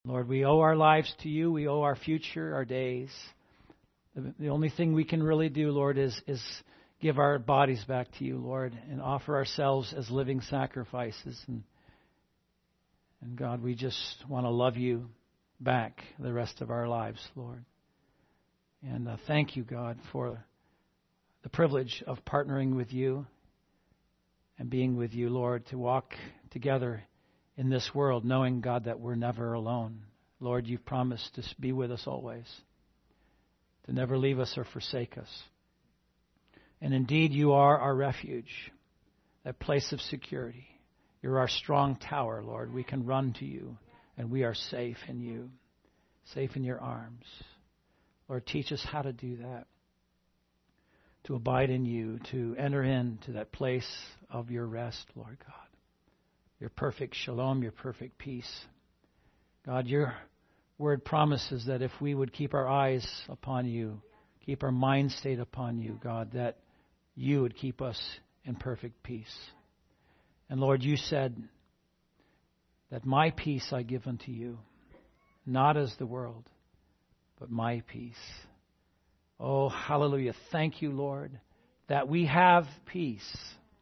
Lord, we owe our lives to you. We owe our future, our days. The only thing we can really do, Lord, is give our bodies back to you, Lord, and offer ourselves as living sacrifices. And God, we just want to love you back the rest of our lives, Lord. And thank you, God, for the privilege of partnering with you and being with you, Lord, to walk together in this world, knowing, God, that we're never alone. Lord, you've promised to be with us always, to never leave us or forsake us. And indeed, you are our refuge, that place of security. You're our strong tower, Lord. We can run to you, and we are safe in you, safe in your arms. Lord, teach us how to do that, to abide in you, to enter into that place of your rest, Lord God. Your perfect shalom, your perfect peace. God, your word promises that if we would keep our eyes upon you, keep our mind stayed upon you, God, that you would keep us in perfect peace. And Lord, you said that my peace I give unto you, not as the world, but my peace. Oh, hallelujah. Thank you, Lord, that we have peace,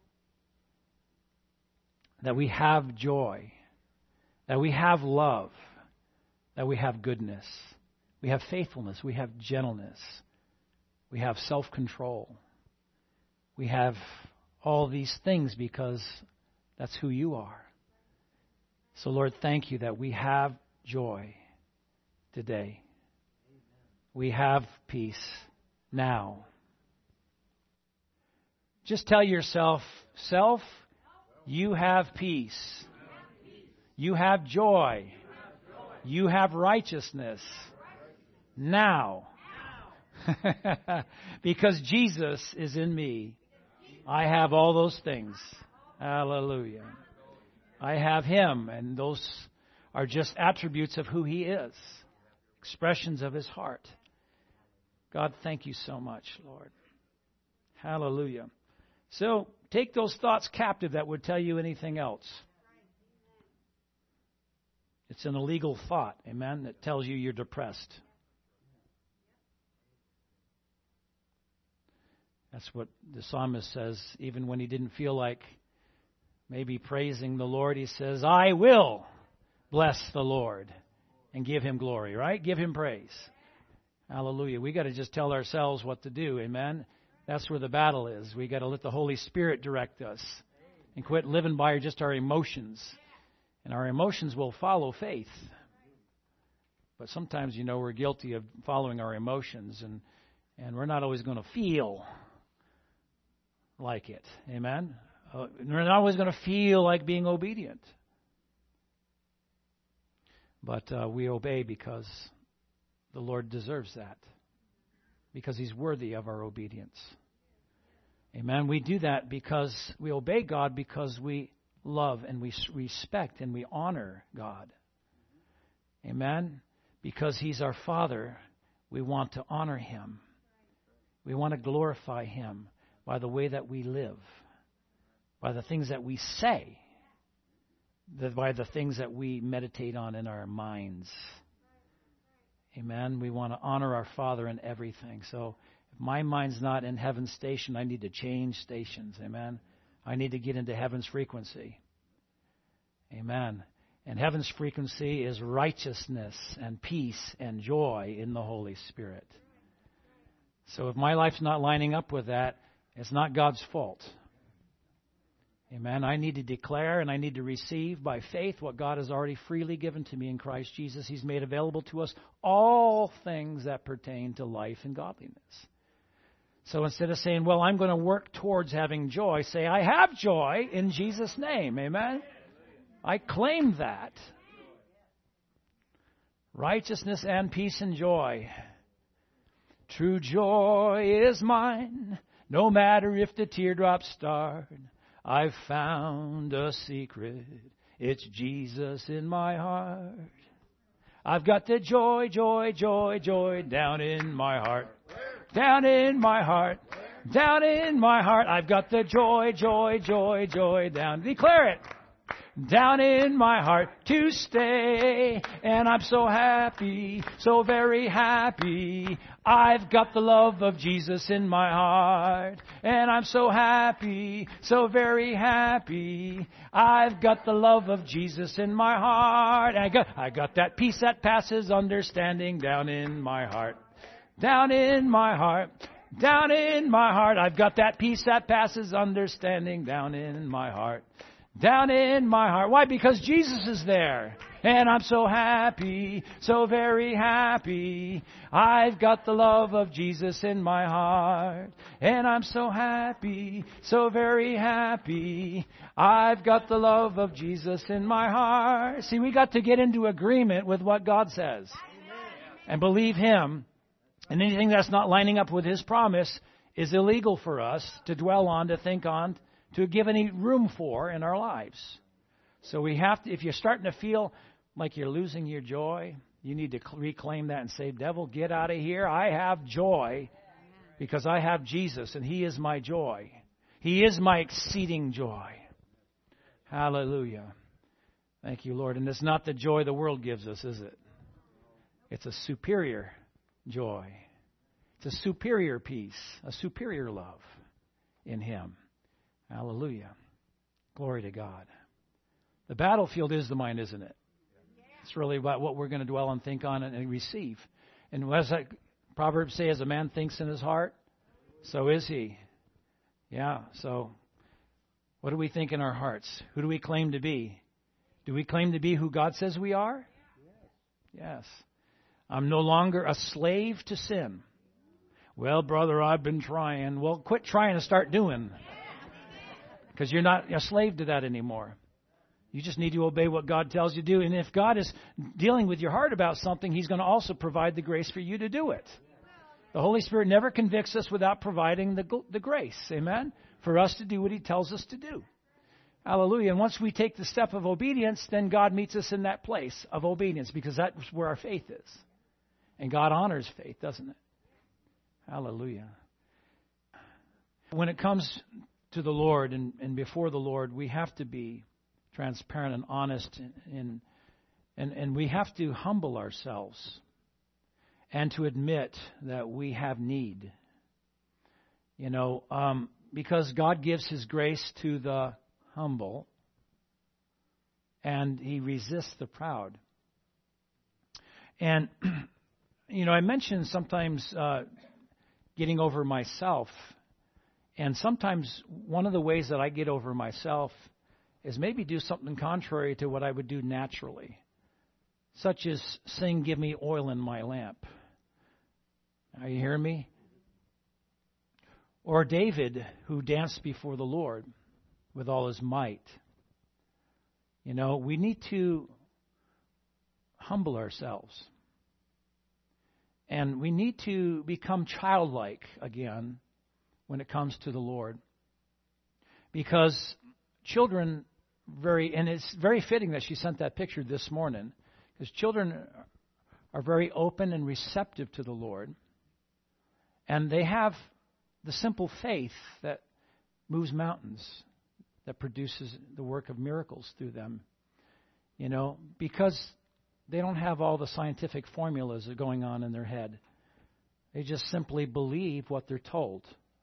that we have joy, that we have love, that we have goodness, we have faithfulness, we have gentleness, we have self-control. We have all these things because that's who you are. So, Lord, thank you that we have joy today. We have peace now. Just tell yourself, self, you have peace. You have joy. You have righteousness now. Because Jesus is in me. I have all those things. Hallelujah. I have him, and those are just attributes of who he is, expressions of his heart. God, thank you so much, Lord. Hallelujah. So take those thoughts captive that would tell you anything else. It's an illegal thought, amen, that tells you you're depressed. That's what the psalmist says, even when he didn't feel like maybe praising the Lord. He says, I will bless the Lord and give him glory, right? Give him praise. Hallelujah. We got to just tell ourselves what to do, amen? That's where the battle is. We got to let the Holy Spirit direct us and quit living by just our emotions. And our emotions will follow faith. But sometimes, we're guilty of following our emotions, and we're not always going to feel like it. Amen? We're not always going to feel like being obedient. But we obey because the Lord deserves that. Because he's worthy of our obedience. Amen? We do that because we obey God because we love and we respect and we honor God. Amen? Because he's our Father, we want to honor him. We want to glorify him by the way that we live, by the things that we say, by the things that we meditate on in our minds. Amen? We want to honor our Father in everything. So if my mind's not in heaven's station, I need to change stations. Amen? I need to get into heaven's frequency. Amen. And heaven's frequency is righteousness and peace and joy in the Holy Spirit. So if my life's not lining up with that, it's not God's fault. Amen. I need to declare and I need to receive by faith what God has already freely given to me in Christ Jesus. He's made available to us all things that pertain to life and godliness. So instead of saying, well, I'm going to work towards having joy, say, I have joy in Jesus' name. Amen. I claim that. Righteousness and peace and joy. True joy is mine, no matter if the teardrops start. I've found a secret. It's Jesus in my heart. I've got the joy, joy, joy, joy down in my heart. Down in my heart. Down in my heart. I've got the joy, joy, joy, joy down. Declare it. down in my heart to stay. And I'm so happy, so very happy. I've got the love of Jesus in my heart. And I'm so happy, so very happy. I've got the love of Jesus in my heart. And I got that peace that passes understanding down in my heart. Down in my heart. Down in my heart. I've got that peace that passes understanding down in my heart. Down in my heart. Why? Because Jesus is there. And I'm so happy, so very happy. I've got the love of Jesus in my heart. And I'm so happy, so very happy. I've got the love of Jesus in my heart. See, we got to get into agreement with what God says. And believe Him. And anything that's not lining up with His promise is illegal for us to dwell on, to think on, to give any room for in our lives. So we have to, if you're starting to feel like you're losing your joy, you need to reclaim that and say, devil, get out of here. I have joy because I have Jesus and He is my joy. He is my exceeding joy. Hallelujah. Thank you, Lord. And it's not the joy the world gives us, is it? It's a superior joy. It's a superior peace, a superior love in Him. Hallelujah. Glory to God. The battlefield is the mind, isn't it? It's really about what we're going to dwell on, think on, and receive. And as that Proverbs say, as a man thinks in his heart, so is he. Yeah, so what do we think in our hearts? Who do we claim to be? Do we claim to be who God says we are? Yes. I'm no longer a slave to sin. Well, brother, I've been trying. Well, quit trying and start doing. Because you're not a slave to that anymore. You just need to obey what God tells you to do. And if God is dealing with your heart about something, He's going to also provide the grace for you to do it. The Holy Spirit never convicts us without providing the grace, amen, for us to do what He tells us to do. Hallelujah. And once we take the step of obedience, then God meets us in that place of obedience, because that's where our faith is. And God honors faith, doesn't it? Hallelujah. When it comes to the Lord and before the Lord, we have to be transparent and honest, and we have to humble ourselves and to admit that we have need. You know, because God gives His grace to the humble, and He resists the proud. And, you know, I mentioned sometimes getting over myself. And sometimes one of the ways that I get over myself is maybe do something contrary to what I would do naturally, such as sing, "Give me oil in my lamp." Are you hearing me? Or David, who danced before the Lord with all his might. You know, we need to humble ourselves. And we need to become childlike again when it comes to the Lord. Because children and it's very fitting that she sent that picture this morning, because children are very open and receptive to the Lord. And they have the simple faith that moves mountains, that produces the work of miracles through them. You know, because they don't have all the scientific formulas that are going on in their head. They just simply believe what they're told.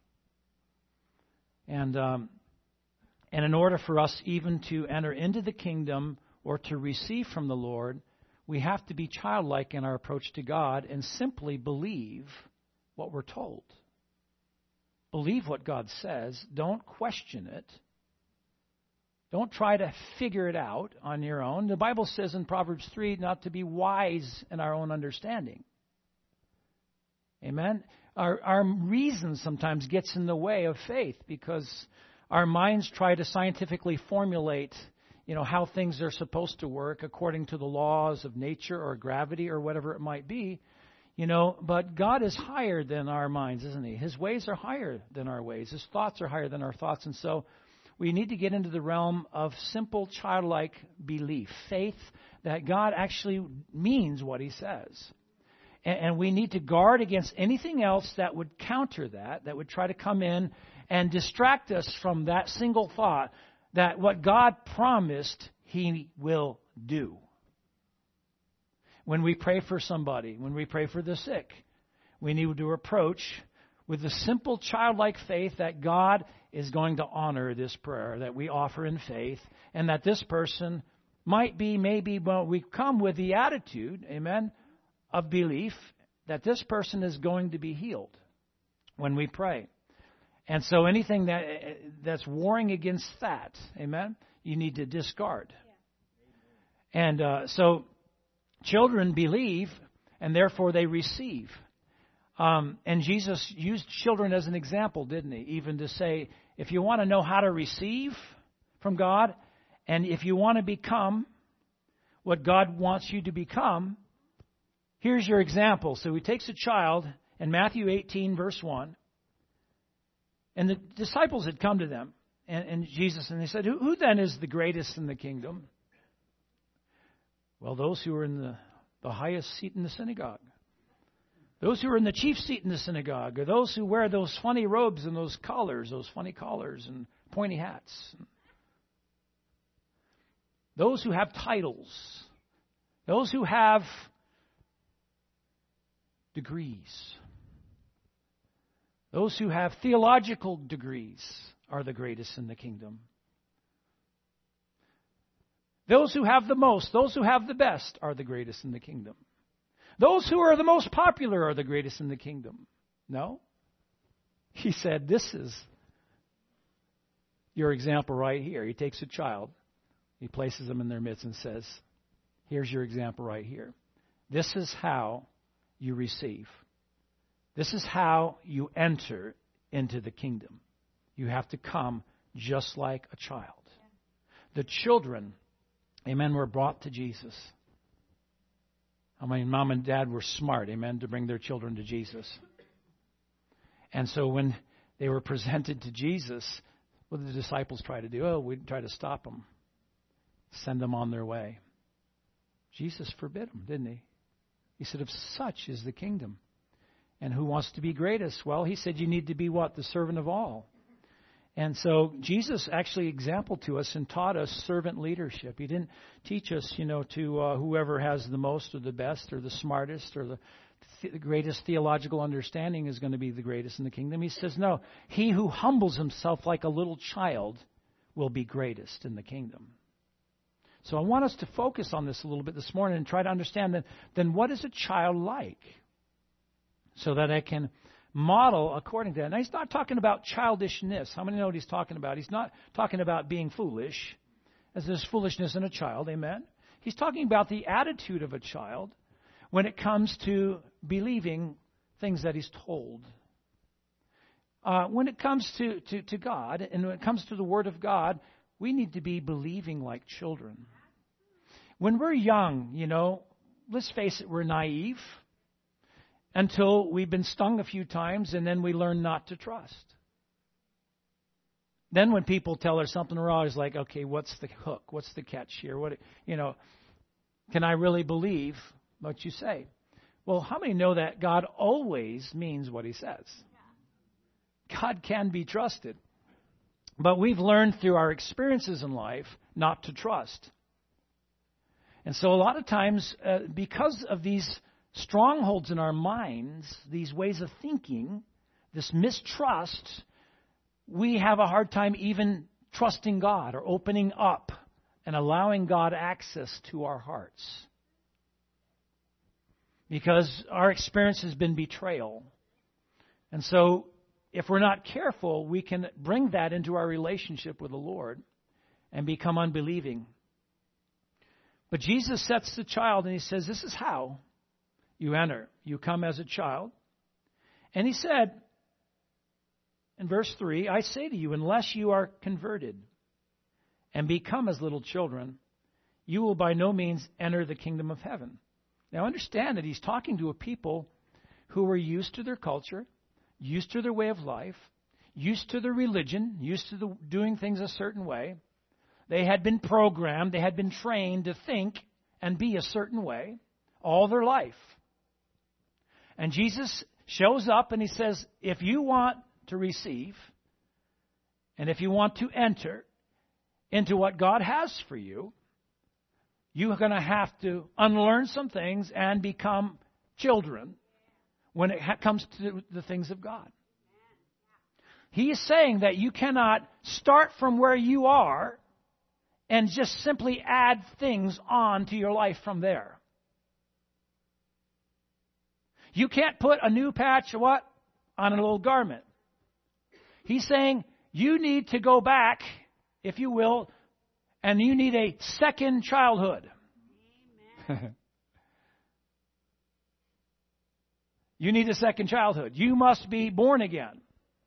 And in order for us even to enter into the kingdom or to receive from the Lord, we have to be childlike in our approach to God and simply believe what we're told. Believe what God says. Don't question it. Don't try to figure it out on your own. The Bible says in Proverbs 3 not to be wise in our own understanding. Amen? Our reason sometimes gets in the way of faith because our minds try to scientifically formulate, you know, how things are supposed to work according to the laws of nature or gravity or whatever it might be. You know, but God is higher than our minds, isn't He? His ways are higher than our ways. His thoughts are higher than our thoughts. And so we need to get into the realm of simple childlike belief, faith that God actually means what He says. And we need to guard against anything else that would counter that would try to come in and distract us from that single thought that what God promised He will do. When we pray for somebody, when we pray for the sick, we need to approach with the simple childlike faith that God is going to honor this prayer that we offer in faith, and that this person might be, maybe, well, we come with the attitude, amen, of belief that this person is going to be healed when we pray. And so anything that's warring against that, amen, you need to discard. Yeah. And so children believe, and therefore they receive. And Jesus used children as an example, didn't he? Even to say, if you want to know how to receive from God, and if you want to become what God wants you to become, here's your example. So he takes a child in Matthew 18, verse 1. And the disciples had come to them, and Jesus, and they said, who then is the greatest in the kingdom? Well, those who are in the highest seat in the synagogue. Those who are in the chief seat in the synagogue, or those who wear those funny robes and those collars, those funny collars and pointy hats. Those who have titles. Those who have degrees. Those who have theological degrees are the greatest in the kingdom. Those who have the most, those who have the best are the greatest in the kingdom. Those who are the most popular are the greatest in the kingdom. No. He said, this is your example right here. He takes a child, he places them in their midst and says, here's your example right here. This is how you receive. This is how you enter into the kingdom. You have to come just like a child. The children, amen, were brought to Jesus. I mean, mom and dad were smart, amen, to bring their children to Jesus. And so when they were presented to Jesus, what did the disciples try to do? Oh, we'd try to stop them, send them on their way. Jesus forbid them, didn't he? He said, of such is the kingdom. And who wants to be greatest? Well, he said you need to be what? The servant of all. And so Jesus actually exampled to us and taught us servant leadership. He didn't teach us, to whoever has the most or the best or the smartest or the greatest theological understanding is going to be the greatest in the kingdom. He says, no, he who humbles himself like a little child will be greatest in the kingdom. So I want us to focus on this a little bit this morning and try to understand that then what is a child like? So that I can model according to that. Now, he's not talking about childishness. How many know what he's talking about? He's not talking about being foolish, as there's foolishness in a child, amen? He's talking about the attitude of a child when it comes to believing things that he's told. When it comes to God, and when it comes to the Word of God, we need to be believing like children. When we're young, let's face it, we're naive. Until we've been stung a few times, and then we learn not to trust. Then when people tell us something, we're always like, okay, what's the hook? What's the catch here? Can I really believe what you say? Well, how many know that God always means what he says? God can be trusted. But we've learned through our experiences in life not to trust. And so a lot of times, because of these strongholds in our minds, these ways of thinking, this mistrust, we have a hard time even trusting God or opening up and allowing God access to our hearts. Because our experience has been betrayal. And so if we're not careful, we can bring that into our relationship with the Lord and become unbelieving. But Jesus sets the child and he says, this is how you enter. You come as a child. And he said, in verse 3, I say to you, unless you are converted and become as little children, you will by no means enter the kingdom of heaven. Now understand that he's talking to a people who were used to their culture, used to their way of life, used to their religion, used to doing things a certain way. They had been programmed, they had been trained to think and be a certain way all their life. And Jesus shows up and he says, if you want to receive, and if you want to enter into what God has for you, you're going to have to unlearn some things and become children when it comes to the things of God. He is saying that you cannot start from where you are and just simply add things on to your life from there. You can't put a new patch of what? On an old garment. He's saying you need to go back, if you will, and you need a second childhood. You need a second childhood. You must be born again.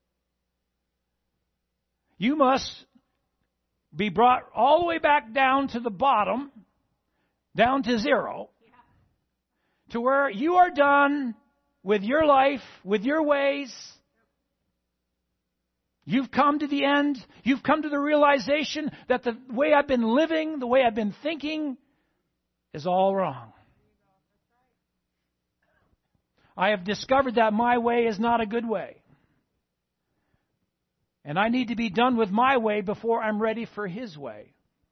You must be brought all the way back down to the bottom, down to zero, to where you are done with your life, with your ways. You've come to the end. You've come to the realization that the way I've been living, the way I've been thinking, is all wrong. I have discovered that my way is not a good way. And I need to be done with my way before I'm ready for His way.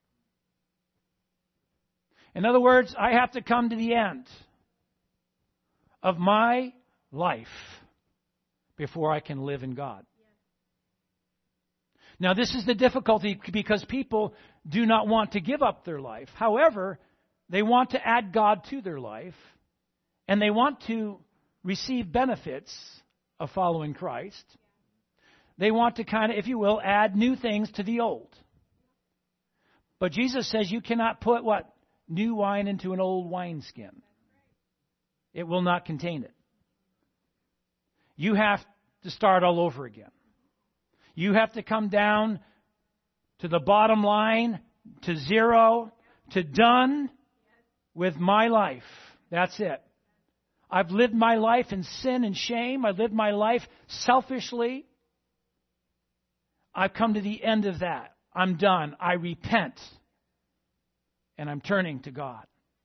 In other words, I have to come to the end of my life before I can live in God. Now, this is the difficulty because people do not want to give up their life. However, they want to add God to their life, and they want to receive benefits of following Christ. They want to kind of, if you will, add new things to the old. But Jesus says you cannot put what? New wine into an old wineskin. It will not contain it. You have to start all over again. You have to come down to the bottom line, to zero, to done with my life. That's it. I've lived my life in sin and shame. I've lived my life selfishly. I've come to the end of that. I'm done. I repent. And I'm turning to God.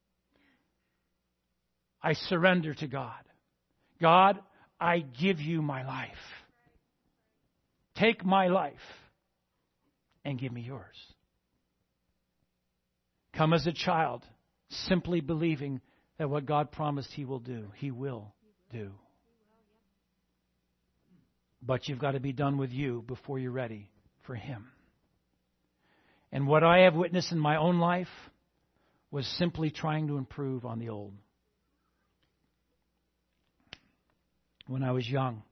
I surrender to God. God, I give you my life. Take my life and give me yours. Come as a child, simply believing that what God promised He will do, He will do. But you've got to be done with you before you're ready for Him. And what I have witnessed in my own life was simply trying to improve on the old. When I was young.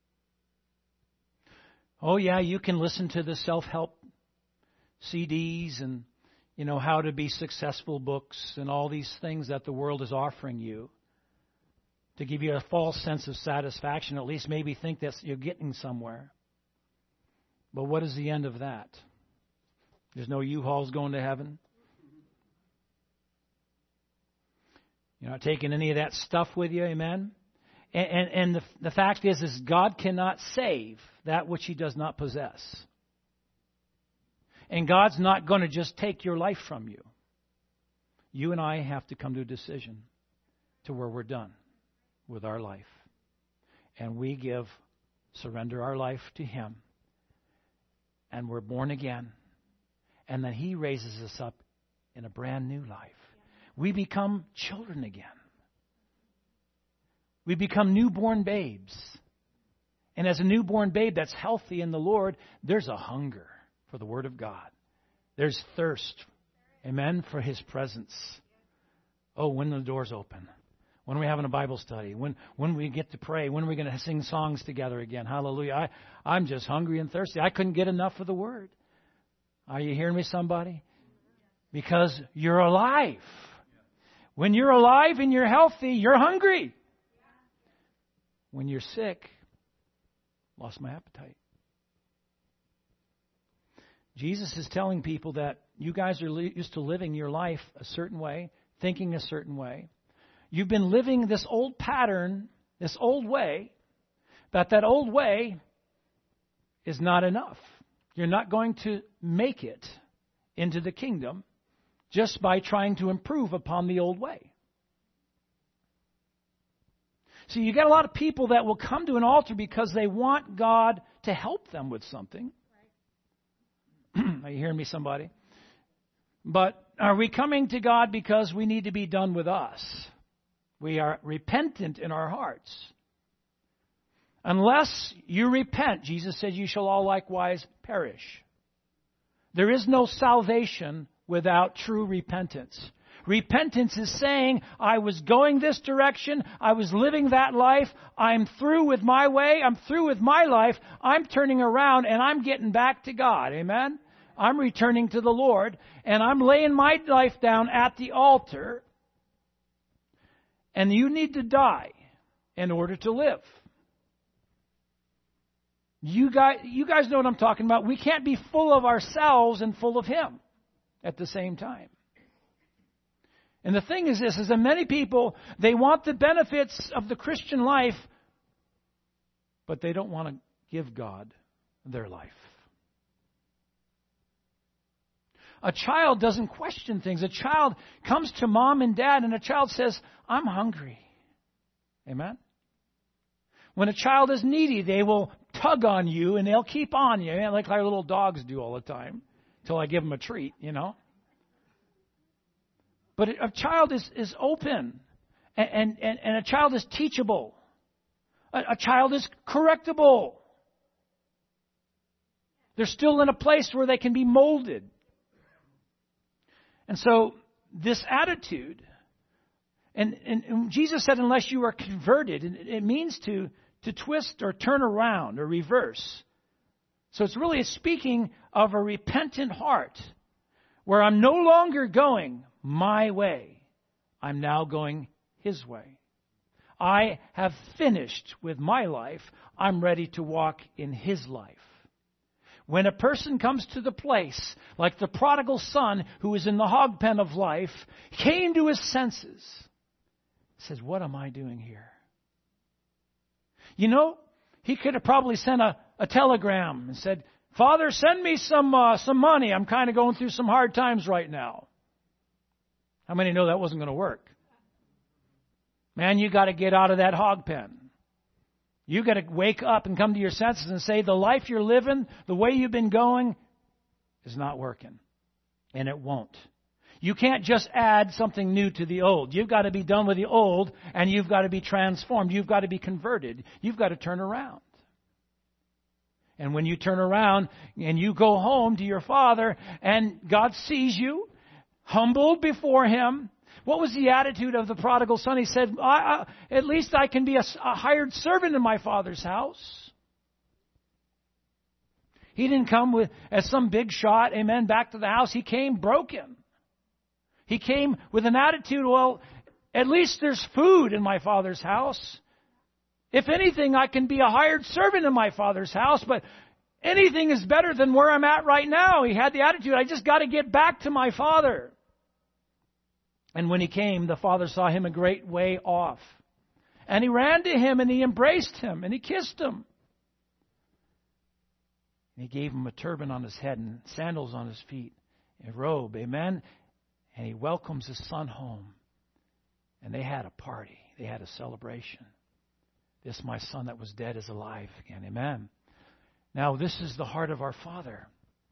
Oh yeah, you can listen to the self-help CDs and, how to be successful books and all these things that the world is offering you to give you a false sense of satisfaction, at least maybe think that you're getting somewhere. But what is the end of that? There's no U-Hauls going to heaven. You're not taking any of that stuff with you, amen? And the fact is God cannot save that which He does not possess. And God's not going to just take your life from you. You and I have to come to a decision to where we're done with our life. And we surrender our life to Him. And we're born again. And then He raises us up in a brand new life. We become children again. We become newborn babes. And as a newborn babe that's healthy in the Lord, there's a hunger for the Word of God. There's thirst, amen, for His presence. Oh, when the doors open. When are we having a Bible study? When we get to pray? When are we going to sing songs together again? Hallelujah. I'm just hungry and thirsty. I couldn't get enough of the Word. Are you hearing me, somebody? Because you're alive. When you're alive and you're healthy, you're hungry. When you're sick, lost my appetite. Jesus is telling people that you guys are used to living your life a certain way, thinking a certain way. You've been living this old pattern, this old way, but that old way is not enough. You're not going to make it into the kingdom just by trying to improve upon the old way. See, you got a lot of people that will come to an altar because they want God to help them with something. Are you hearing me, somebody? But are we coming to God because we need to be done with us? We are repentant in our hearts. Unless you repent, Jesus said, you shall all likewise perish. There is no salvation without true repentance. Repentance is saying, I was going this direction, I was living that life, I'm through with my way, I'm through with my life, I'm turning around and I'm getting back to God. Amen? I'm returning to the Lord, and I'm laying my life down at the altar, and you need to die in order to live. You guys know what I'm talking about. We can't be full of ourselves and full of Him at the same time. And the thing is this, is that many people, they want the benefits of the Christian life, but they don't want to give God their life. A child doesn't question things. A child comes to mom and dad and a child says, I'm hungry. Amen? When a child is needy, they will tug on you and they'll keep on you, like our little dogs do all the time, until I give them a treat, But a child is open, and a child is teachable. A child is correctable. They're still in a place where they can be molded. And so this attitude, and Jesus said, unless you are converted, it means to twist or turn around or reverse. So it's really speaking of a repentant heart, where I'm no longer going my way. I'm now going His way. I have finished with my life. I'm ready to walk in His life. When a person comes to the place, like the prodigal son who was in the hog pen of life, came to his senses, says, what am I doing here? He could have probably sent a telegram and said, Father, send me some money. I'm kind of going through some hard times right now. How many know that wasn't going to work? Man, you got to get out of that hog pen. You got to wake up and come to your senses and say, the life you're living, the way you've been going, is not working. And it won't. You can't just add something new to the old. You've got to be done with the old, and you've got to be transformed. You've got to be converted. You've got to turn around. And when you turn around and you go home to your Father, and God sees you, humbled before Him, what was the attitude of the prodigal son? He said, at least I can be a hired servant in my Father's house. He didn't come as some big shot, amen, back to the house. He came broken. He came with an attitude, well, at least there's food in my Father's house. If anything, I can be a hired servant in my Father's house, but anything is better than where I'm at right now. He had the attitude, I just got to get back to my Father. And when he came, the Father saw him a great way off. And he ran to him and he embraced him and he kissed him. And he gave him a turban on his head and sandals on his feet, a robe, amen. And he welcomes his son home. And they had a party. They had a celebration. This, my son that was dead, is alive again, amen. Now, this is the heart of our Father.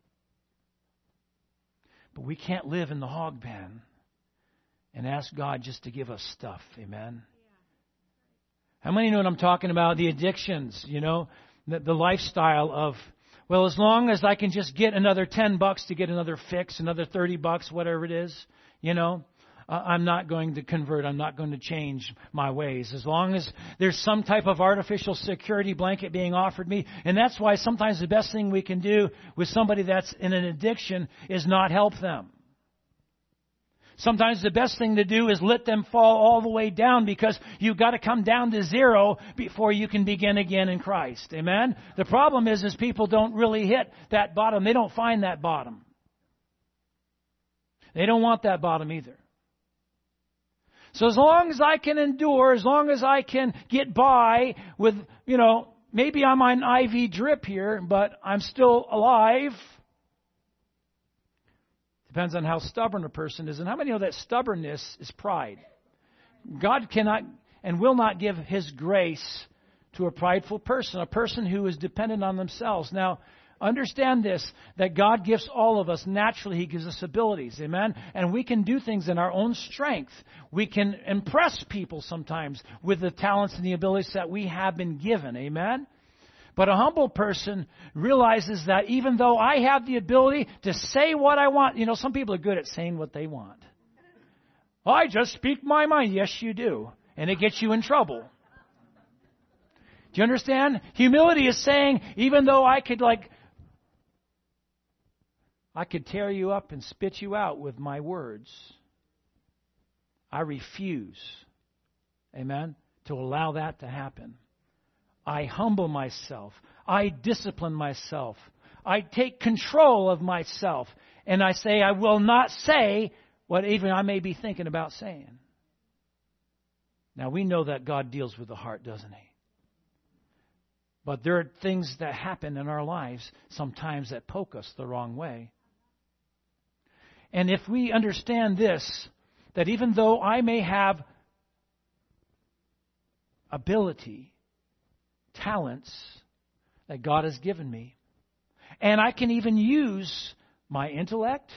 But we can't live in the hog pen and ask God just to give us stuff. Amen. How many know what I'm talking about? The addictions, the lifestyle of, well, as long as I can just get another $10 to get another fix, another $30, whatever it is, I'm not going to convert. I'm not going to change my ways. As long as there's some type of artificial security blanket being offered me. And that's why sometimes the best thing we can do with somebody that's in an addiction is not help them. Sometimes the best thing to do is let them fall all the way down, because you've got to come down to zero before you can begin again in Christ. Amen? The problem is people don't really hit that bottom. They don't find that bottom. They don't want that bottom either. So as long as I can endure, as long as I can get by with, maybe I'm on IV drip here, but I'm still alive. Depends on how stubborn a person is. And how many know that stubbornness is pride? God cannot and will not give His grace to a prideful person, a person who is dependent on themselves. Now, Understand this, that God gives all of us, naturally He gives us abilities, amen? And we can do things in our own strength. We can impress people sometimes with the talents and the abilities that we have been given, amen? But a humble person realizes that even though I have the ability to say what I want, some people are good at saying what they want. I just speak my mind. Yes, you do. And it gets you in trouble. Do you understand? Humility is saying, even though I could tear you up and spit you out with my words, I refuse, amen, to allow that to happen. I humble myself. I discipline myself. I take control of myself. And I say, I will not say what even I may be thinking about saying. Now, we know that God deals with the heart, doesn't He? But there are things that happen in our lives sometimes that poke us the wrong way. And if we understand this, that even though I may have ability, talents that God has given me, and I can even use my intellect,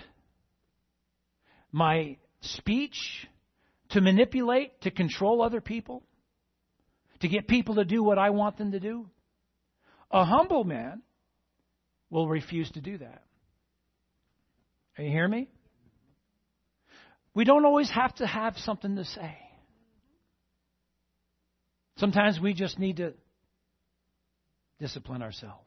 my speech to manipulate, to control other people, to get people to do what I want them to do, a humble man will refuse to do that. Are you hearing me? We don't always have to have something to say. Sometimes we just need to discipline ourselves.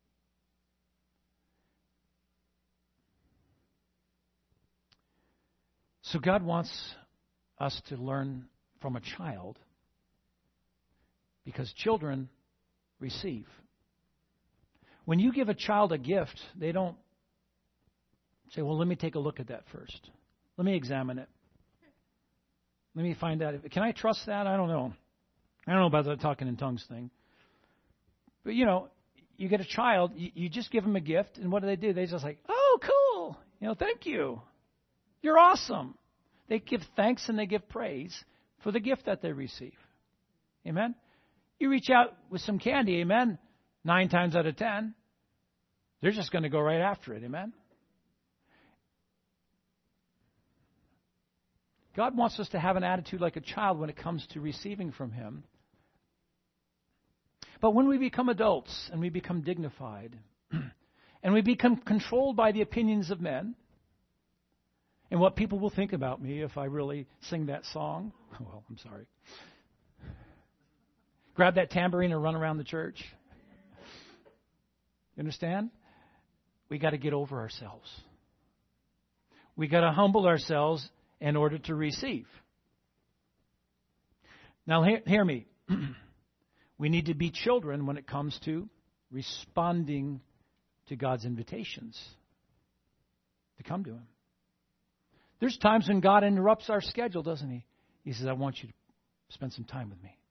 So God wants us to learn from a child, because children receive. When you give a child a gift, they don't say, well, let me take a look at that first. Let me examine it. Let me find out. Can I trust that? I don't know. I don't know about the talking in tongues thing. But, you get a child, you just give them a gift, and what do? They just like, oh, cool. Thank you. You're awesome. They give thanks and they give praise for the gift that they receive. Amen? You reach out with some candy, amen? 9 times out of 10, they're just going to go right after it, amen? God wants us to have an attitude like a child when it comes to receiving from Him. But when we become adults and we become dignified and we become controlled by the opinions of men and what people will think about me if I really sing that song, well, I'm sorry. Grab that tambourine and run around the church. You understand? We got to get over ourselves. We got to humble ourselves in order to receive. Now, hear me. We need to be children when it comes to responding to God's invitations to come to Him. There's times when God interrupts our schedule, doesn't He? He says, I want you to spend some time with me.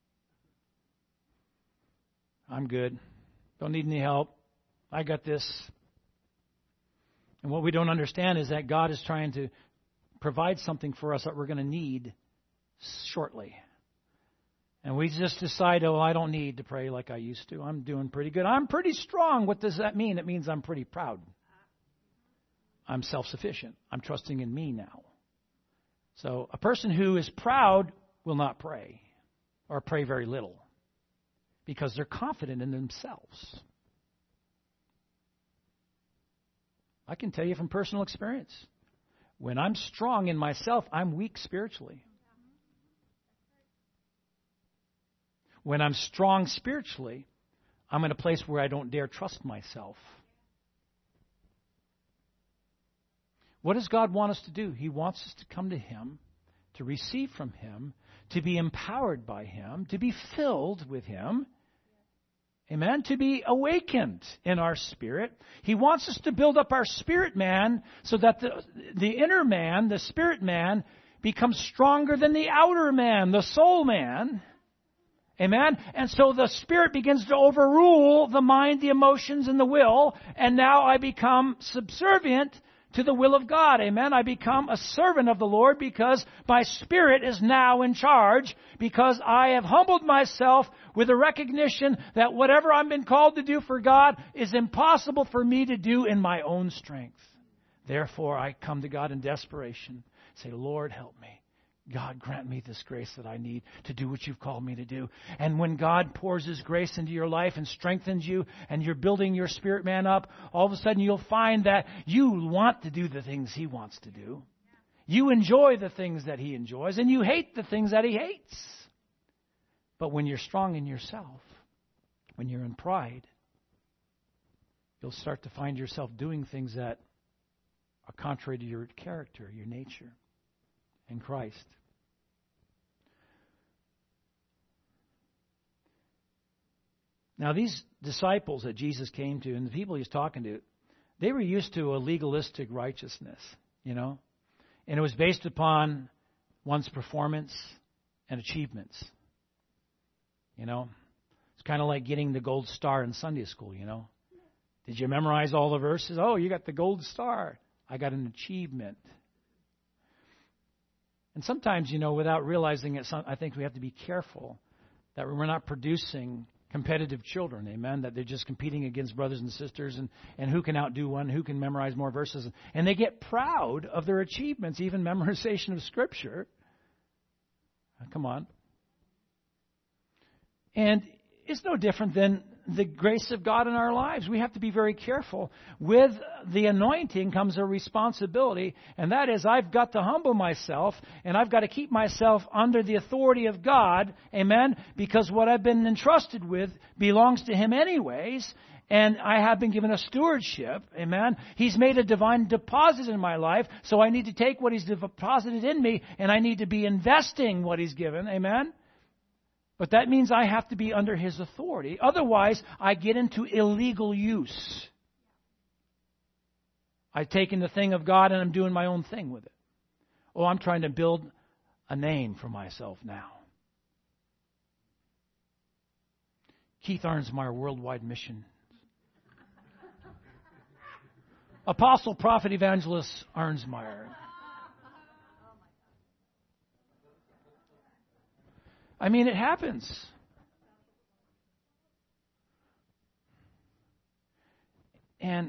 I'm good. Don't need any help. I got this. And what we don't understand is that God is trying to provide something for us that we're going to need shortly. And we just decide, I don't need to pray like I used to. I'm doing pretty good. I'm pretty strong. What does that mean? It means I'm pretty proud. I'm self-sufficient. I'm trusting in me now. So a person who is proud will not pray or pray very little because they're confident in themselves. I can tell you from personal experience. When I'm strong in myself, I'm weak spiritually. When I'm strong spiritually, I'm in a place where I don't dare trust myself. What does God want us to do? He wants us to come to Him, to receive from Him, to be empowered by Him, to be filled with Him. Amen? To be awakened in our spirit. He wants us to build up our spirit man so that the inner man, the spirit man, becomes stronger than the outer man, the soul man. Amen? And so the spirit begins to overrule the mind, the emotions, and the will. And now I become subservient to the will of God. Amen. I become a servant of the Lord because my spirit is now in charge, because I have humbled myself with a recognition that whatever I've been called to do for God is impossible for me to do in my own strength. Therefore, I come to God in desperation. Say, Lord, help me. God, grant me this grace that I need to do what you've called me to do. And when God pours His grace into your life and strengthens you, and you're building your spirit man up, all of a sudden you'll find that you want to do the things He wants to do. You enjoy the things that He enjoys, and you hate the things that He hates. But when you're strong in yourself, when you're in pride, you'll start to find yourself doing things that are contrary to your character, your nature in Christ. Now, these disciples that Jesus came to and the people He was talking to, they were used to a legalistic righteousness, and it was based upon one's performance and achievements. It's kind of like getting the gold star in Sunday school, Did you memorize all the verses? Oh, you got the gold star. I got an achievement. And sometimes, without realizing it, I think we have to be careful that we're not producing competitive children, amen, that they're just competing against brothers and sisters and who can outdo one, who can memorize more verses. And they get proud of their achievements, even memorization of Scripture. Come on. And it's no different than the grace of God in our lives. We have to be very careful. With the anointing comes a responsibility, and that is I've got to humble myself, and I've got to keep myself under the authority of God, amen, because what I've been entrusted with belongs to Him anyways, and I have been given a stewardship, amen. He's made a divine deposit in my life, so I need to take what He's deposited in me, and I need to be investing what He's given, amen. But that means I have to be under His authority. Otherwise, I get into illegal use. I've taken the thing of God and I'm doing my own thing with it. Oh, I'm trying to build a name for myself now. Keith Arnsmeyer, Worldwide Mission. Apostle, Prophet, Evangelist Arnsmeyer. I mean, it happens. And,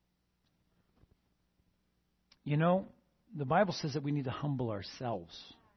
the Bible says that we need to humble ourselves.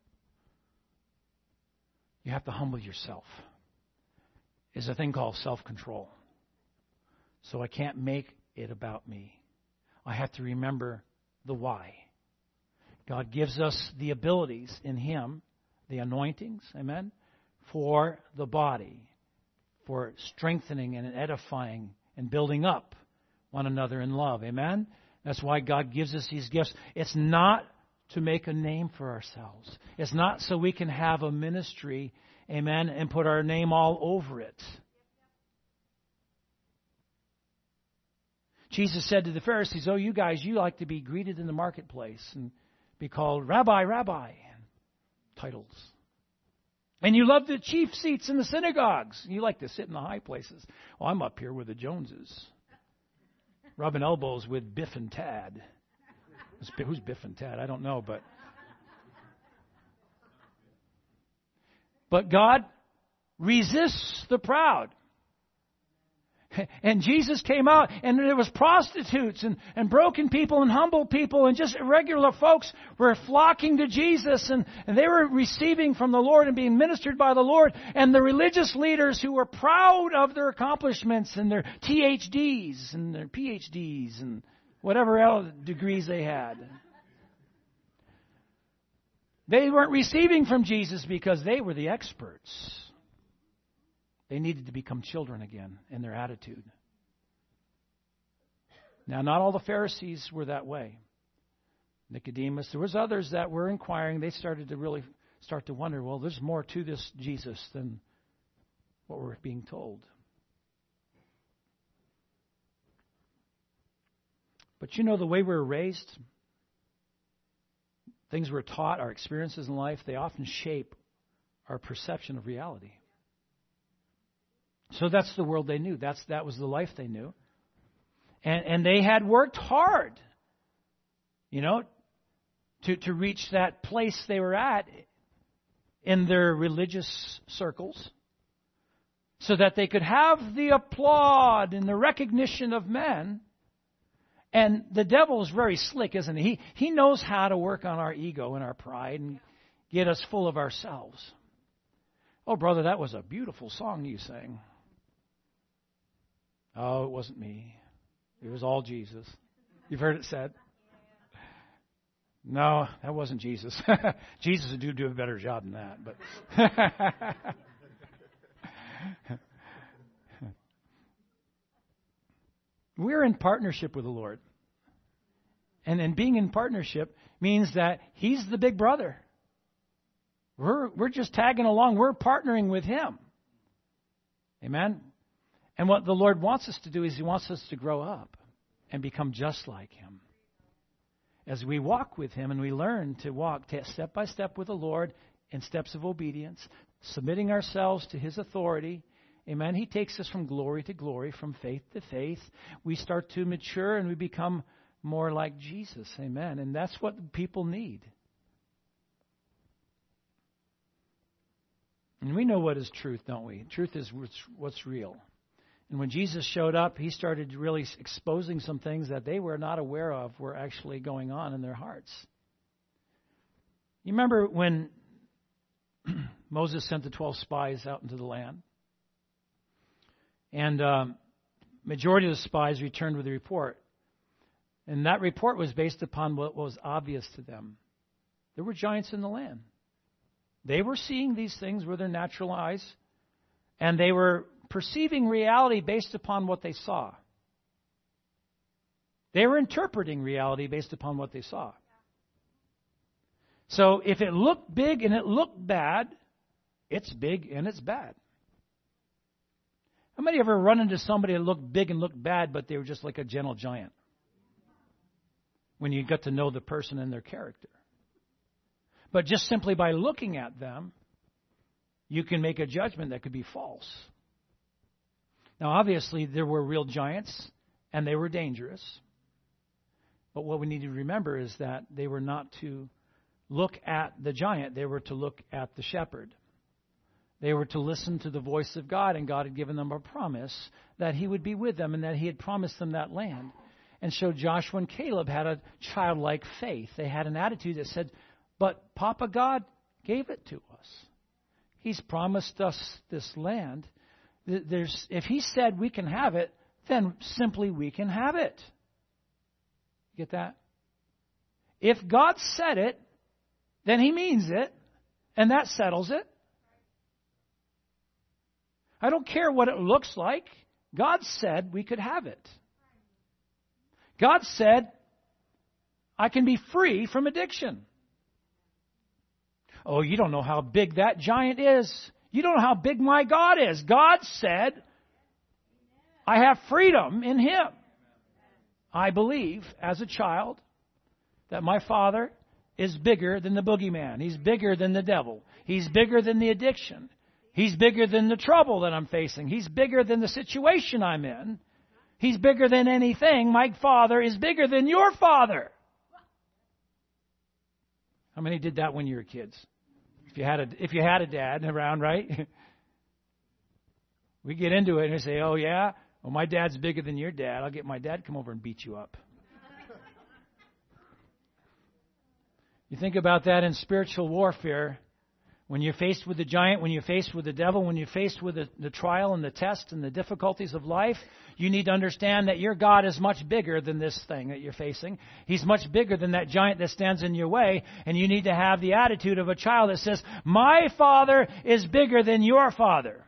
You have to humble yourself. There's a thing called self-control. So I can't make it about me. I have to remember the why. God gives us the abilities in Him, the anointings, amen, for the body, for strengthening and edifying and building up one another in love, amen? That's why God gives us these gifts. It's not to make a name for ourselves. It's not so we can have a ministry, amen, and put our name all over it. Jesus said to the Pharisees, oh, you guys, you like to be greeted in the marketplace and be called Rabbi, Rabbi, titles. And you love the chief seats in the synagogues. You like to sit in the high places. Well, I'm up here with the Joneses, rubbing elbows with Biff and Tad. Who's Biff and Tad? I don't know, but God resists the proud. And Jesus came out, and there was prostitutes and broken people and humble people and just regular folks were flocking to Jesus, and they were receiving from the Lord and being ministered by the Lord. And the religious leaders who were proud of their accomplishments and their THDs and their PhDs and whatever else degrees they had, they weren't receiving from Jesus because they were the experts. They needed to become children again in their attitude. Now, not all the Pharisees were that way. Nicodemus, there was others that were inquiring. They started to really start to wonder, well, there's more to this Jesus than what we're being told. But the way we were raised, things we're taught, our experiences in life, they often shape our perception of reality. So that's the world they knew. That was the life they knew. And they had worked hard to reach that place they were at in their religious circles, so that they could have the applaud and the recognition of men. And the devil is very slick, isn't he? He knows how to work on our ego and our pride and get us full of ourselves. Oh, brother, that was a beautiful song you sang. Oh, it wasn't me. It was all Jesus. You've heard it said. No, that wasn't Jesus. Jesus would do a better job than that. But we're in partnership with the Lord. And being in partnership means that He's the big brother. We're just tagging along. We're partnering with Him. Amen? And what the Lord wants us to do is He wants us to grow up and become just like Him. As we walk with Him and we learn to walk step by step with the Lord in steps of obedience, submitting ourselves to His authority. Amen. He takes us from glory to glory, from faith to faith. We start to mature and we become more like Jesus. Amen. And that's what people need. And we know what is truth, don't we? Truth is what's real. And when Jesus showed up, He started really exposing some things that they were not aware of were actually going on in their hearts. You remember when Moses sent the 12 spies out into the land? And majority of the spies returned with a report. And that report was based upon what was obvious to them. There were giants in the land. They were seeing these things with their natural eyes, and they were perceiving reality based upon what they saw. They were interpreting reality based upon what they saw. So if it looked big and it looked bad, it's big and it's bad. How many ever run into somebody that looked big and looked bad, but they were just like a gentle giant? When you got to know the person and their character. But just simply by looking at them, you can make a judgment that could be false. Now, obviously, there were real giants, and they were dangerous. But what we need to remember is that they were not to look at the giant. They were to look at the shepherd. They were to listen to the voice of God, and God had given them a promise that He would be with them and that He had promised them that land. And so Joshua and Caleb had a childlike faith. They had an attitude that said, but Papa God gave it to us. He's promised us this land. If He said we can have it, then simply we can have it. Get that? If God said it, then He means it, and that settles it. I don't care what it looks like. God said we could have it. God said, I can be free from addiction. Oh, you don't know how big that giant is. You don't know how big my God is. God said, I have freedom in Him. I believe, as a child, that my Father is bigger than the boogeyman. He's bigger than the devil. He's bigger than the addiction. He's bigger than the trouble that I'm facing. He's bigger than the situation I'm in. He's bigger than anything. My Father is bigger than your Father. How many did that when you were kids? If you had a dad around, right? We get into it and we say, oh yeah? Well, my dad's bigger than your dad. I'll get my dad to come over and beat you up. You think about that in spiritual warfare. When you're faced with the giant, when you're faced with the devil, when you're faced with the trial and the test and the difficulties of life, you need to understand that your God is much bigger than this thing that you're facing. He's much bigger than that giant that stands in your way. And you need to have the attitude of a child that says, my Father is bigger than your Father.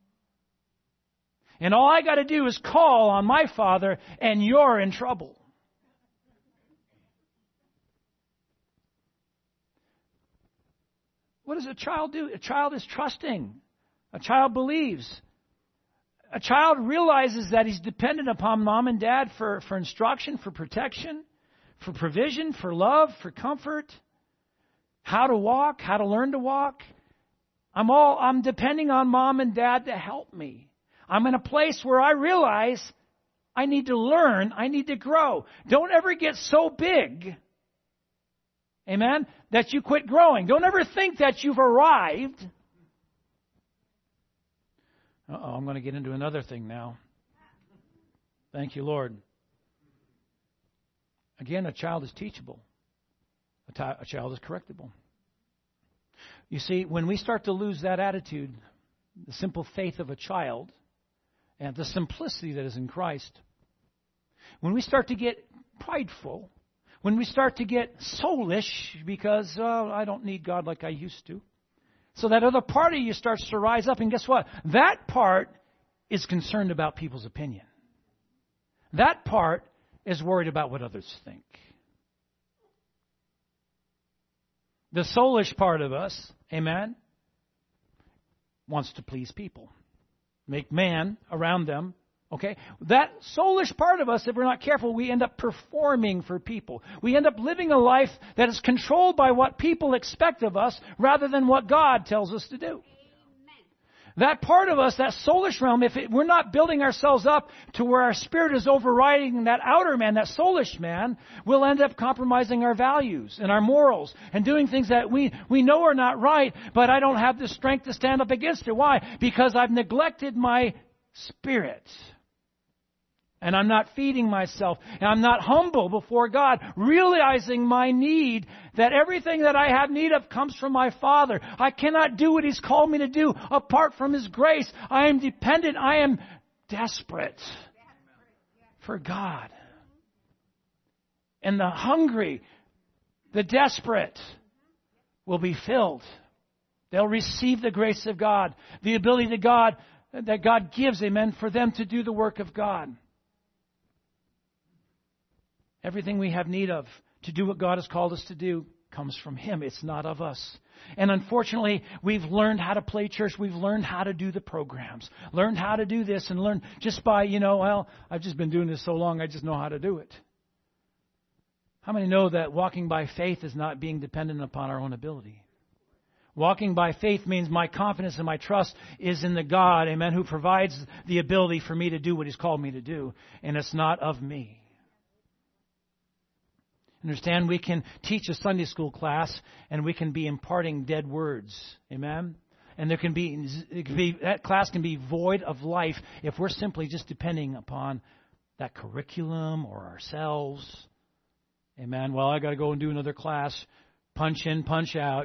And all I got to do is call on my Father and you're in trouble. What does a child do? A child is trusting. A child believes. A child realizes that he's dependent upon mom and dad for instruction, for protection, for provision, for love, for comfort, how to walk, how to learn to walk. I'm depending on mom and dad to help me. I'm in a place where I realize I need to learn, I need to grow. Don't ever get so big Amen? That you quit growing. Don't ever think that you've arrived. I'm going to get into another thing now. Thank you, Lord. Again, a child is teachable. A child is correctable. You see, when we start to lose that attitude, the simple faith of a child, and the simplicity that is in Christ, when we start to get prideful, when we start to get soulish because I don't need God like I used to, so that other part of you starts to rise up, and guess what? That part is concerned about people's opinion. That part is worried about what others think. The soulish part of us, amen, wants to please people. Make man around them. Okay? That soulish part of us, if we're not careful, we end up performing for people. We end up living a life that is controlled by what people expect of us rather than what God tells us to do. That part of us, that soulish realm, we're not building ourselves up to where our spirit is overriding that outer man, that soulish man, we'll end up compromising our values and our morals and doing things that we know are not right, but I don't have the strength to stand up against it. Why? Because I've neglected my spirit. And I'm not feeding myself. And I'm not humble before God, realizing my need, that everything that I have need of comes from my Father. I cannot do what He's called me to do apart from His grace. I am dependent. I am desperate for God. And the hungry, the desperate will be filled. They'll receive the grace of God, the ability that God gives, amen, for them to do the work of God. Everything we have need of to do what God has called us to do comes from Him. It's not of us. And unfortunately, we've learned how to play church. We've learned how to do the programs. Learned how to do this and learned just by, I've just been doing this so long, I just know how to do it. How many know that walking by faith is not being dependent upon our own ability? Walking by faith means my confidence and my trust is in the God, amen, who provides the ability for me to do what He's called me to do. And it's not of me. Understand, we can teach a Sunday school class and we can be imparting dead words. Amen? And that class can be void of life if we're simply just depending upon that curriculum or ourselves. Amen? Well, I got to go and do another class. Punch in, punch out,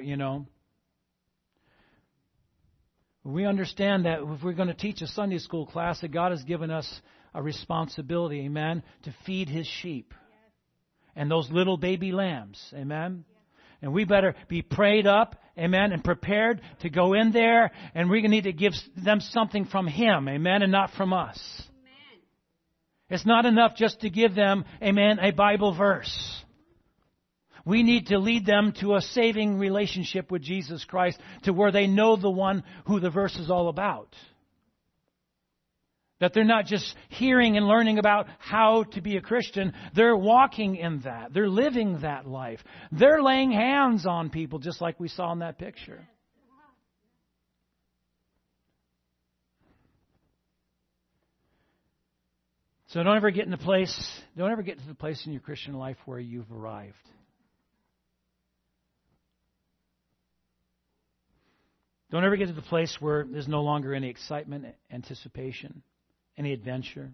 We understand that if we're going to teach a Sunday school class, that God has given us a responsibility, amen, to feed His sheep. And those little baby lambs, amen? And we better be prayed up, amen, and prepared to go in there, and we need to give them something from Him, amen, and not from us. Amen. It's not enough just to give them, amen, a Bible verse. We need to lead them to a saving relationship with Jesus Christ, to where they know the one who the verse is all about. That they're not just hearing and learning about how to be a Christian. They're walking in that. They're living that life. They're laying hands on people just like we saw in that picture. So don't ever get to the place in your Christian life where you've arrived. Don't ever get to the place where there's no longer any excitement, anticipation, any adventure.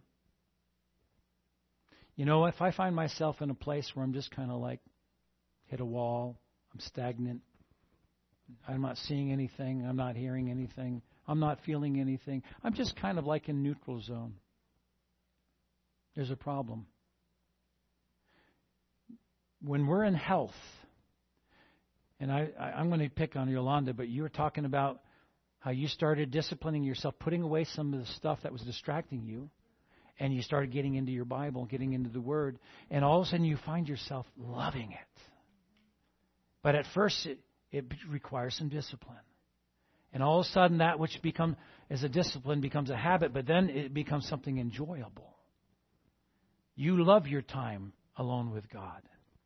If I find myself in a place where I'm just kind of like hit a wall, I'm stagnant, I'm not seeing anything, I'm not hearing anything, I'm not feeling anything, I'm just kind of like in neutral zone. There's a problem. When we're in health, and I'm going to pick on Yolanda, but you were talking about how you started disciplining yourself, putting away some of the stuff that was distracting you, and you started getting into your Bible, getting into the Word, and all of a sudden you find yourself loving it. But at first it requires some discipline. And all of a sudden that which as a discipline becomes a habit, but then it becomes something enjoyable. You love your time alone with God.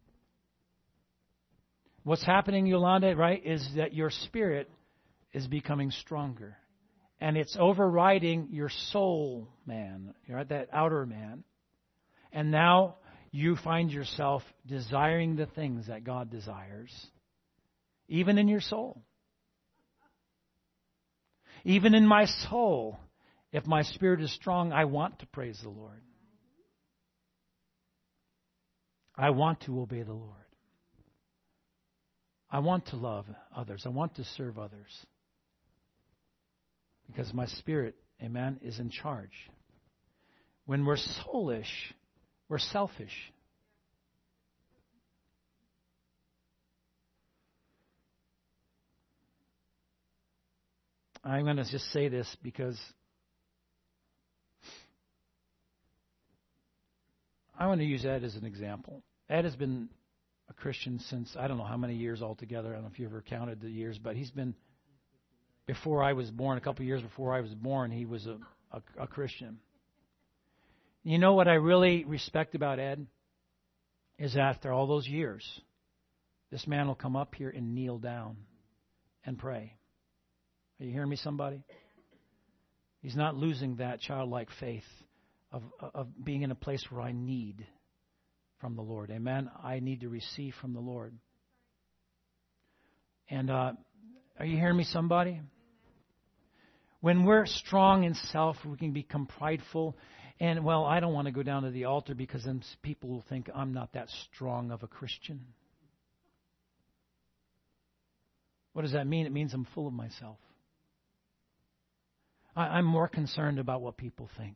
What's happening, Yolanda, right, is that your spirit is becoming stronger. And it's overriding your soul man, right, that outer man. And now you find yourself desiring the things that God desires, even in your soul. Even in my soul, if my spirit is strong, I want to praise the Lord. I want to obey the Lord. I want to love others. I want to serve others. Because my spirit, amen, is in charge. When we're soulish, we're selfish. I'm going to just say this because I want to use Ed as an example. Ed has been a Christian since I don't know how many years altogether. I don't know if you ever counted the years, but he's been, before I was born, a couple of years before I was born, he was a Christian. You know what I really respect about Ed is after all those years, this man will come up here and kneel down and pray. Are you hearing me, somebody? He's not losing that childlike faith of being in a place where I need from the Lord. Amen? I need to receive from the Lord. And are you hearing me, somebody? When we're strong in self, we can become prideful. And, well, I don't want to go down to the altar because then people will think I'm not that strong of a Christian. What does that mean? It means I'm full of myself. I'm more concerned about what people think.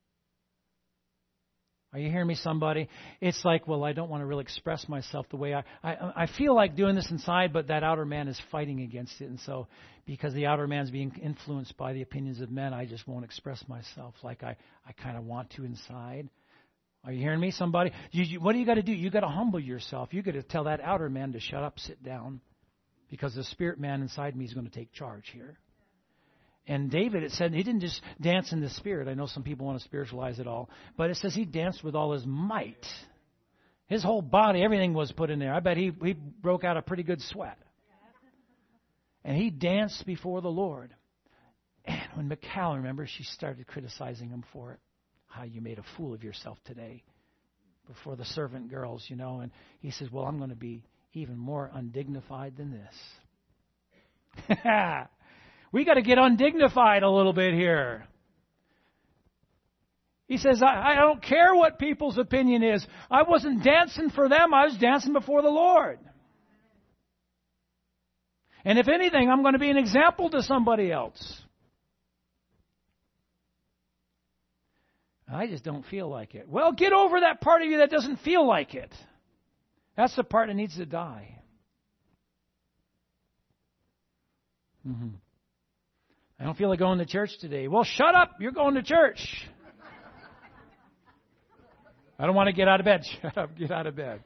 Are you hearing me, somebody? It's like, well, I don't want to really express myself the way I feel like doing this inside, but that outer man is fighting against it. And so because the outer man's being influenced by the opinions of men, I just won't express myself like I kind of want to inside. Are you hearing me, somebody? What do you got to do? You got to humble yourself. You got to tell that outer man to shut up, sit down, because the spirit man inside me is going to take charge here. And David, it said, he didn't just dance in the spirit. I know some people want to spiritualize it all. But it says he danced with all his might. His whole body, everything was put in there. I bet he broke out a pretty good sweat. And he danced before the Lord. And when Michal, remember, she started criticizing him for it. How you made a fool of yourself today before the servant girls, you know. And he says, well, I'm going to be even more undignified than this. We got to get undignified a little bit here. He says, I don't care what people's opinion is. I wasn't dancing for them. I was dancing before the Lord. And if anything, I'm going to be an example to somebody else. I just don't feel like it. Well, get over that part of you that doesn't feel like it. That's the part that needs to die. Mm-hmm. I don't feel like going to church today. Well, shut up. You're going to church. I don't want to get out of bed. Shut up. Get out of bed.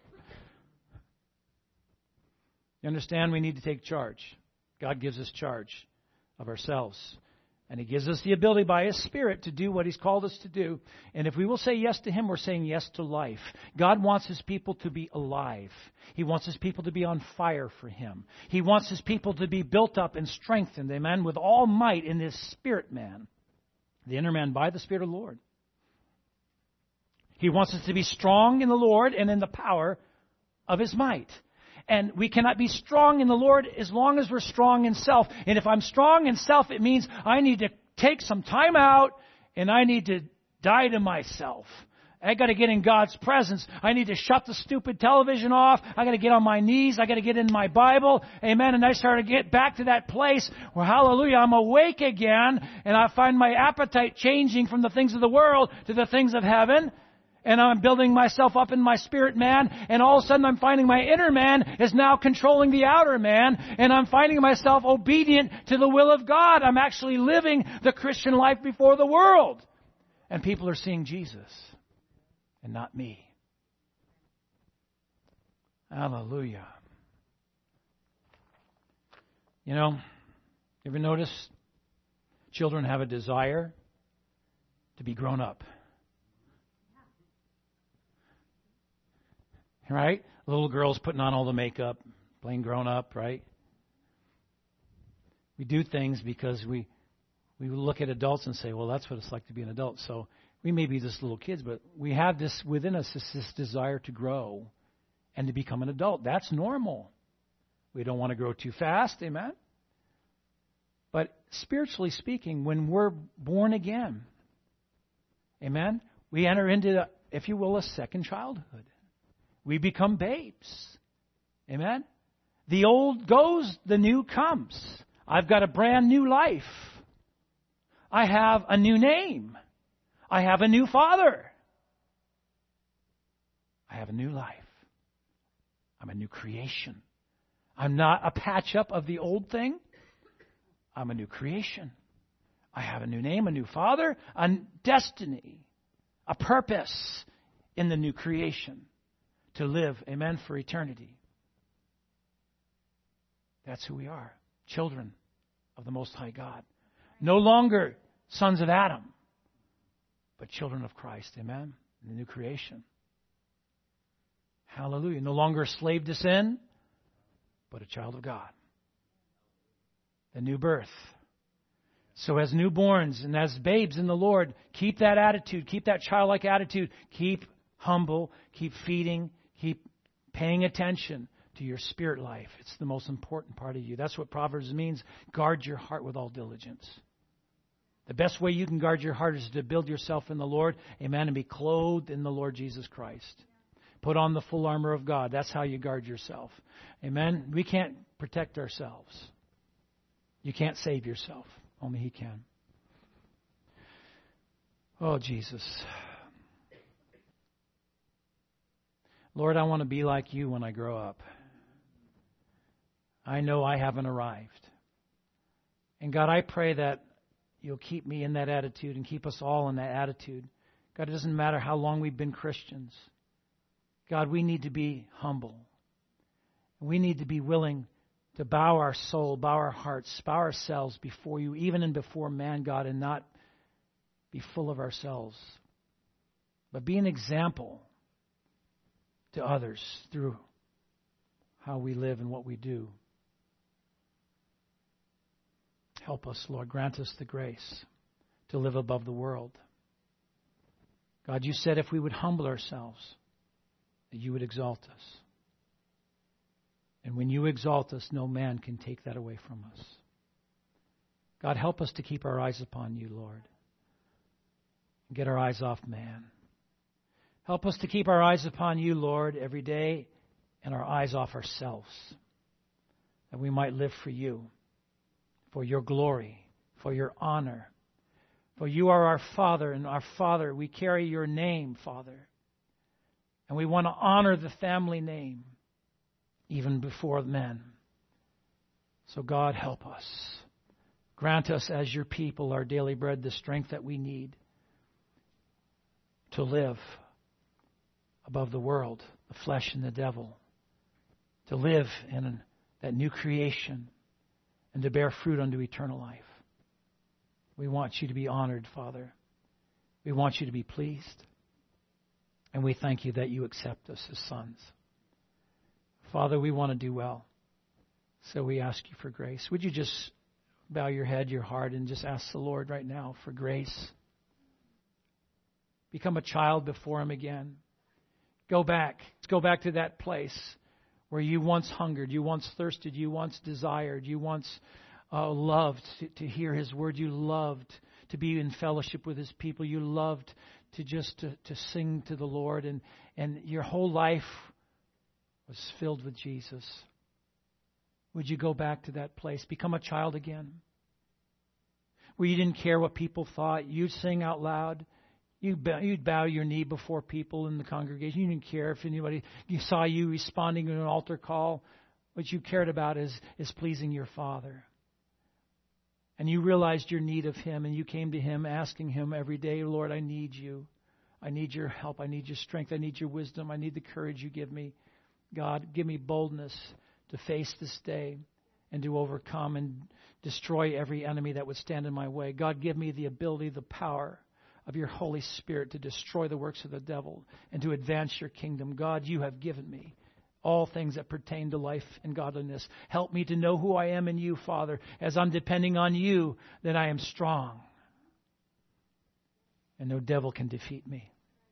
You understand? We need to take charge. God gives us charge of ourselves. And He gives us the ability by His Spirit to do what He's called us to do. And if we will say yes to Him, we're saying yes to life. God wants His people to be alive. He wants His people to be on fire for Him. He wants His people to be built up and strengthened, amen, with all might in this spirit man, the inner man by the Spirit of the Lord. He wants us to be strong in the Lord and in the power of His might. And we cannot be strong in the Lord as long as we're strong in self. And if I'm strong in self, it means I need to take some time out and I need to die to myself. I got to get in God's presence. I need to shut the stupid television off. I got to get on my knees. I got to get in my Bible. Amen. And I start to get back to that place where, hallelujah, I'm awake again. And I find my appetite changing from the things of the world to the things of heaven. And I'm building myself up in my spirit man. And all of a sudden I'm finding my inner man is now controlling the outer man. And I'm finding myself obedient to the will of God. I'm actually living the Christian life before the world. And people are seeing Jesus and not me. Hallelujah. You know, you ever notice children have a desire to be grown up? Right? Little girls putting on all the makeup, playing grown up, right? We do things because we look at adults and say, well, that's what it's like to be an adult. So We may be just little kids, but we have this within us, this desire to grow and to become an adult. That's normal. We don't want to grow too fast, amen? But spiritually speaking, when we're born again, amen, we enter into, if you will, a second childhood. We become babes, amen? The old goes, the new comes. I've got a brand new life. I have a new name. I have a new father. I have a new life. I'm a new creation. I'm not a patch-up of the old thing. I'm a new creation. I have a new name, a new father, a destiny, a purpose in the new creation to live, amen, for eternity. That's who we are, children of the Most High God. No longer sons of Adam, but children of Christ, amen, in the new creation. Hallelujah. No longer a slave to sin, but a child of God. The new birth. So as newborns and as babes in the Lord, keep that attitude, keep that childlike attitude, keep humble, keep feeding, keep paying attention to your spirit life. It's the most important part of you. That's what Proverbs means. Guard your heart with all diligence. The best way you can guard your heart is to build yourself in the Lord, amen, and be clothed in the Lord Jesus Christ. Put on the full armor of God. That's how you guard yourself. Amen. We can't protect ourselves. You can't save yourself. Only He can. Oh, Jesus. Lord, I want to be like You when I grow up. I know I haven't arrived. And God, I pray that You'll keep me in that attitude and keep us all in that attitude. God, it doesn't matter how long we've been Christians. God, we need to be humble. We need to be willing to bow our soul, bow our hearts, bow ourselves before You, even and before man, God, and not be full of ourselves, but be an example to others through how we live and what we do. Help us, Lord. Grant us the grace to live above the world. God, You said if we would humble ourselves, that You would exalt us. And when You exalt us, no man can take that away from us. God, help us to keep our eyes upon You, Lord. And get our eyes off man. Help us to keep our eyes upon You, Lord, every day, and our eyes off ourselves. That we might live for You, for Your glory, for Your honor. For You are our Father, and our Father, we carry Your name, Father. And we want to honor the family name, even before men. So God, help us. Grant us as Your people, our daily bread, the strength that we need to live above the world, the flesh and the devil, to live in that new creation and to bear fruit unto eternal life. We want You to be honored, Father. We want You to be pleased. And we thank You that You accept us as sons. Father, we want to do well. So we ask You for grace. Would you just bow your head, your heart, and just ask the Lord right now for grace? Become a child before Him again. Go back. Let's go back to that place where you once hungered, you once thirsted, you once desired, you once loved to hear His word. You loved to be in fellowship with His people. You loved to sing to the Lord, and your whole life was filled with Jesus. Would you go back to that place? Become a child again. Where you didn't care what people thought. You'd sing out loud. You'd bow your knee before people in the congregation. You didn't care if anybody saw you responding to an altar call. What you cared about is pleasing your Father. And you realized your need of Him, and you came to Him asking Him every day, Lord, I need You. I need Your help. I need Your strength. I need Your wisdom. I need the courage You give me. God, give me boldness to face this day and to overcome and destroy every enemy that would stand in my way. God, give me the ability, the power of Your Holy Spirit to destroy the works of the devil and to advance Your kingdom. God, You have given me all things that pertain to life and godliness. Help me to know who I am in You, Father. As I'm depending on You, then I am strong. and no devil can defeat me.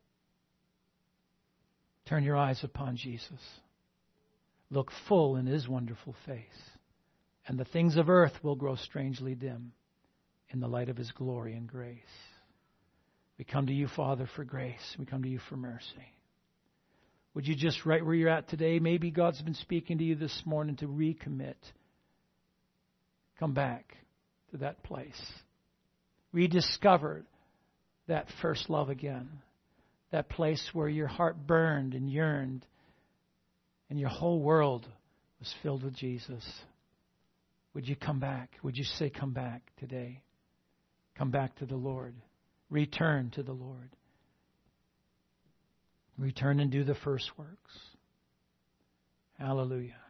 Turn your eyes upon Jesus. Look full in His wonderful face, and the things of earth will grow strangely dim in the light of His glory and grace. We come to you, Father, for grace. We come to you for mercy. Would you just, right where you're at today, maybe God's been speaking to you this morning to recommit. Come back to that place. Rediscover that first love again. That place where your heart burned and yearned and your whole world was filled with Jesus. Would you come back? Would you say, come back today? Come back to the Lord. Return to the Lord. Return and do the first works. Hallelujah.